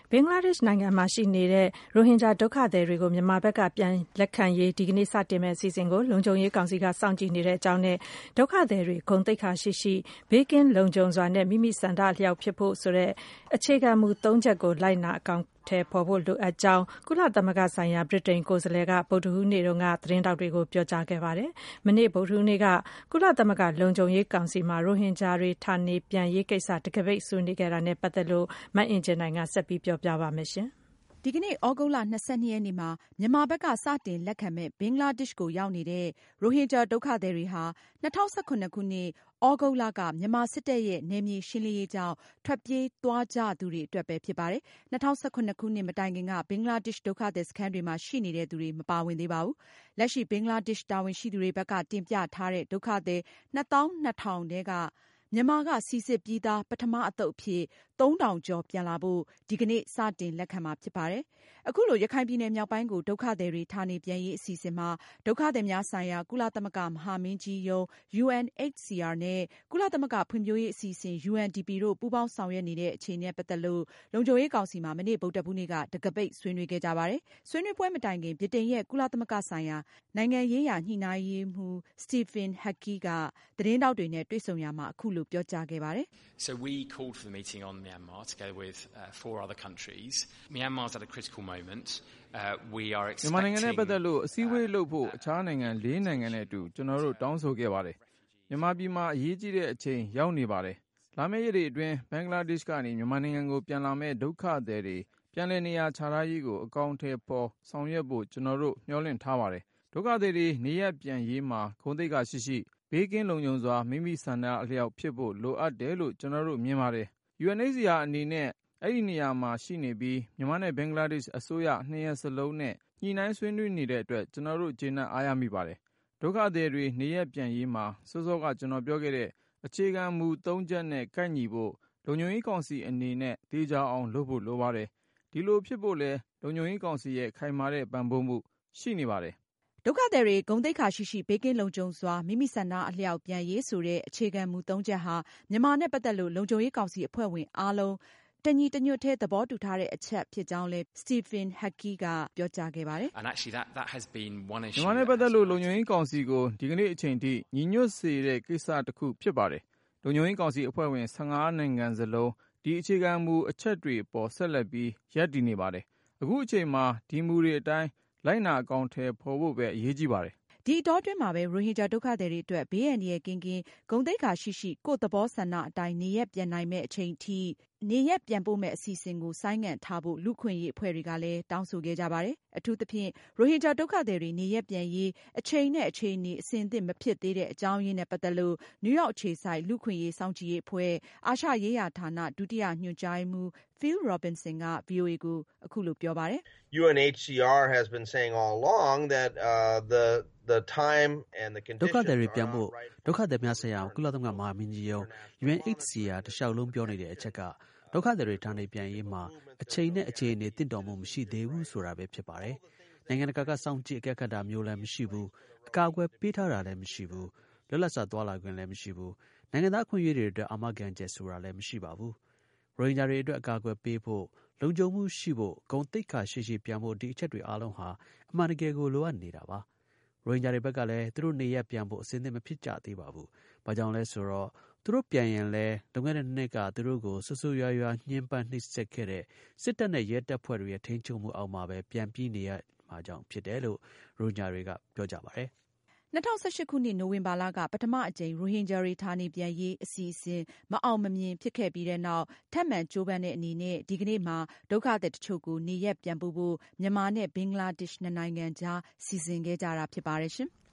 ဘင်္ဂလားဒေ့ရှ်နိုင်ငံမှာရှိနေတဲ့ရိုဟင်ဂျာဒုက္ခသည်တွေကိုမြန်မာဘက်ကပြန်လက်ခံရေးဒီကနေ့စတင်မယ့်အစီအစဉ်ကိုလုံခြုံရေးကောင်စီကစောင့်ကြည့်နေတဲ့အကြောင်းနဲ့ဒုက္ခသည်တွေဂုဏ်သိက္ခာရှိရှိဘေးကင်းလုံခြုံစွာနဲ့မိမိဆန္ဒအလျောက်ဖြစ်ဖို့ဆိုတဲ့အခြေခံမူ၃ချက်ကိုလိုက်နာအကောင်အထည်ဖော်ဖို့လိုအပ်ကြောင်းကုလသမဂ္ဂဆိုင်ရာဗြိတိန်ကိုယ်စားလှယ်ကဗုဒ္ဓဟူးနေ့ကသတင်းထောက်တွေကိုပြောကြားခဲ့ပါတယ်။မနေ့ဗုဒ္ဓဟူးနေ့ကကုလသမဂ္ဂလုံခြုံရေးကောင်စီမှာရိုဟင်ဂျာတွေဌာနေပြန်ရေးကိစ္စတံခါးပိတ်ဆွေးနွေးခဲ့တာနဲ့ပတ်သက်လို့မအင်ကြင်းနိုင်ကဆက်ပြီးပြောပြပါမယ်။ဒီကနေ့သြဂုတ်လ22ရက်နေ့မှာမြန်မာဘက်ကစတင်လက်ခံမဲ့ဘင်္ဂလားဒေ့ရှ်ကိုရောက်နေတဲ့ရိုဟင်ဂျာဒုက္ခသည်တွေဟာ2017ခုနှစ်သြဂုတ်လကမြန်မာစစ်တပ်ရဲ့နယ်မြေရှင်းလင်းရေးကြောင့်ထွက်ပြေးသွားကြသူတွေအတွက်ပဲဖြစ်ပါတယ်။2017ခုနှစ်မတိုင်ခင်ကဘင်္ဂလားဒေ့ရှ်ဒုက္ခသည်စခန်းတွေမှာရှိနေတဲ့သူတွေမပါဝင်သေးပါဘူး။လက်ရှိဘင်္ဂလားဒေ့ရှ်တာဝန်ရှိသူတွေဘက်ကတင်ပြထားတဲ့ဒုက္ခသည်22,000ထဲကမြန်မာကစိစစ်ပြီးသားပထမအသုတ်အဖြစ်3,000ကျော်ပြန်လာဖို့ဒီကနေ့စတင်လက်ခံမှာဖြစ်ပါတယ်။အခုလိုရခိုင်ပြည်နယ်မြောက်ပိုင်းကိုဒုက္ခသည်တွေဌာနေပြန်ရေးအစီအစဉ်မှာဒုက္ခသည်များဆိုင်ရာကုလသမဂ္ဂမဟာမင်းကြီးရုံး UNHCR နဲ့ကုလသမဂ္ဂဖွံ့ဖြိုးရေးအစီအစဉ် UNDP တို့ပူးပေါင်းဆောင်ရွက်နေတဲ့အခြေအနေနဲ့ပတ်သက်လို့လုံခြုံရေးကောင်စီမှာမနေ့ဗုဒ္ဓဟူးနေ့ကတံခါးပိတ်ဆွေးနွေးခဲ့ကြပါတယ်။ဆွေးနွေးပွဲမတိုင်ခင်ဗြိတိန်ရဲ့ကုလသမဂ္ဂဆိုင်ရာနိုင်ငံရေးရာညှိနှိုင်းရေးမှူး Stephen Hake ကသတင်းထောက်တွေနဲ့တွေ့ဆုံရာမှာအခုလိုပြောကြားခဲ့ပါတယ်။ So we called for the meeting on Myanmar together with 4 other countries. Myanmar's at a critical moment. We are expecting မြန်မာနိုင်ငံနဲ့ပတ်သက်လို့အစည်းအဝေးလုပ်ဖို့အခြားနိုင်ငံ၄နိုင်ငံနဲ့အတူကျွန်တော်တို့တောင်းဆိုခဲ့ပါတယ်။မြန်မာပြည်မှာအရေးကြီးတဲ့အချိန်ရောက်နေပါတယ်။လာမယ့်ရက်တွေအတွင်းဘင်္ဂလားဒေ့ရှ်ကနေမြန်မာနိုင်ငံကိုပြန်လာမယ့်ဒုက္ခသည်တွေပြန်လည်နေရာချထားရေးကိုအကောင့်ထဲပေါ်ဆောင်ရွက်ဖို့ကျွန်တော်တို့မျှော်လင့်ထားပါတယ်။ဒုက္ခသည်တွေနေရပ်ပြန်ရေးမှာဂုဏ်သိက္ခာရှိရှိဘေးကင်းလုံခြုံစွာမိမိဆန္ဒအလျောက်ဖြစ်ဖို့လိုအပ်တယ်လို့ကျွန်တော်တို့မြင်ပါတယ်။ UNHCR အနေနဲ့အဲ့ဒီနေရာမှာရှိနေပြီးမြန်မာနဲ့ဘင်္ဂလားဒေ့ရှ်အစိုးရနှစ်ရပ်စလုံးနဲ့ညှိနှိုင်းဆွေးနွေးနေတဲ့အတွက်ကျွန်တော်တို့ကျေနပ်အားရမိပါတယ်။ဒုက္ခသည်တွေနေရပ်ပြန်ရေးမှာစောစောကကျွန်တော်ပြောခဲ့တဲ့အခြေခံမူ၃ချက်နဲ့ကိုက်ညီဖို့လုံခြုံရေးကောင်စီအနေနဲ့တေချာအောင်လုပ်ဖို့လိုပါတယ်။ဒီလိုဖြစ်ဖို့လဲလုံခြုံရေးကောင်စီရဲ့ခိုင်မာတဲ့ပံ့ပိုးမှုရှိနေပါတယ်။ဒုက္ခသည်တွေဂုဏ်သိက္ခာရှိရှိဘေးကင်းလုံခြုံစွာမိမိဆန္ဒအလျောက်ပြန်ရေးဆိုတဲ့အခြေခံမူ၃ချက်ဟာမြန်မာနဲ့ပတ်သက်လို့လုံခြုံရေးကောင်စီအဖွဲ့ဝင်အားလုံးတညီတညွတ်ထဲသဘောတူထားတဲ့အချက်ဖြစ်ကြောင်းလည်း Stephen Hake ကပြောကြားခဲ့ပါတယ်။ And actually that has been one issue. မြန်မာနဲ့ပတ်သက်လို့လုံခြုံရေးကောင်စီကိုဒီကနေ့အချိန်ထိညီညွတ်စေတဲ့ကိစ္စတစ်ခုဖြစ်ပါတယ်။လုံခြုံရေးကောင်စီအဖွဲ့ဝင်15နိုင်ငံစလုံးဒီအခြေခံမူအချက်တွေပေါ်ဆက်လက်ပြီးရပ်တည်နေပါတယ်။အခုအချိန်မှာဒီမူတွေအတိုင်းလိုက်နာအကောင်အထည်ဖော်ဖို့ပဲအရေးကြီးပါတယ်။ဒီအတောအတွင်းမှာပဲရိုဟင်ဂျာဒုက္ခသည်တွေအတွက်ဘေးအန္တရာယ်ကင်းဂုဏ်သိက္ခာရှိရှိကိုယ့်သဘောဆန္ဒအတိုင်းနေရပ်ပြန်နိုင်မယ့်အချိန်ထိနေရပ်ပြန်ပို့မယ့်အစီအစဉ်ကိုဆိုင်းငံ့ထားဖို့လူ့အခွင့်အရေးအဖွဲ့တွေကလည်းတောင်းဆိုခဲ့ကြပါတယ်။အထူးသဖြင့်ရိုဟင်ဂျာဒုက္ခသည်တွေနေရပ်ပြန်ရေးအချိန်နဲ့အခြေအနေအဆင်သင့်မဖြစ်သေးတဲ့အကြောင်းရင်းနဲ့ပတ်သက်လို့နယူးယောက်အခြေစိုက်လူ့အခွင့်အရေးစောင့်ကြည့်ရေးအဖွဲ့အာရှရေးရာဌာနဒုတိယညွှန်ကြားရေးမှူး Phil Robertson က VOA ကိုအခုလိုပြောပါတယ်။ UNHCR has been saying all along that the time and the conditions ဒုက္ခသည်တွေပြန်ဖို့ဒုက္ခသည်များဆိုင်ရာကုလသမဂ္ဂမဟာမင်းကြီးရုံး UNHCR တလျှောက်လုံးပြောနေတဲ့အချက်ကဒုက္ခသည်တွေဌာနေပြန်ရေးမှာအချိန်နဲ့အခြေအနေတင့်တော်မှုမရှိသေးဘူးဆိုတာပဲဖြစ်ပါတယ်။နိုင်ငံတကာကစောင့်ကြည့်အကဲခတ်တာမျိုးလည်းမရှိဘူး။အကာအကွယ်ပေးထားတာလည်းမရှိဘူး။လွတ်လပ်စွာသွားလာခွင့်လည်းမရှိဘူး။နိုင်ငံသားအခွင့်အရေးတွေအတွက်အာမခံချက်ဆိုတာလည်းမရှိပါဘူး။ရိုဟင်ဂျာတွေအတွက်အကာအကွယ်ပေးဖို့လုံခြုံမှုရှိဖို့ဂုဏ်သိက္ခာရှိရှိပြန်ဖို့ဒီအချက်တွေအားလုံးဟာအမှန်တကယ်ကိုလိုအပ်နေတာပါ။ရိုဟင်ဂျာတွေဘက်ကလည်းသူတို့နေရပ်ပြန်ဖို့အစဉ်သင့်မဖြစ်ကြသေးပါဘူး။ဘာကြောင့်လဲဆိုတော့သူတို့ပြန်ရင်လည်းလွန်ခဲ့တဲ့နှစ်ကသူတို့ကိုဆူဆူရွာရွာညှဉ်းပန်းနှိပ်စက်ခဲ့တဲ့စစ်တပ်နဲ့ရဲတပ်ဖွဲ့တွေရဲ့ထိန်းချုပ်မှုအောက်မှာပဲပြန်ပြီးနေရမှာကြောင့်ဖြစ်တယ်လို့ရိုဟင်ဂျာတွေကပြောကြပါတယ်။ 2018ခုနှစ်နိုဝင်ဘာလကပထမအကြိမ်ရိုဟင်ဂျာတွေဌာနေပြန်ရေးအစီအစဉ်မအောင်မမြင်ဖြစ်ခဲ့ပြီးတဲ့နောက်ထပ်မံကြိုးပမ်းတဲ့အနေနဲ့ဒီကနေ့မှာဒုက္ခသည်တချို့ကိုနေရပ်ပြန်ပို့ဖို့မြန်မာနဲ့ဘင်္ဂလားဒေ့ရှ်နှစ်နိုင်ငံကြားစီစဉ်ခဲ့ကြတာဖြစ်ပါတယ်ရှင်။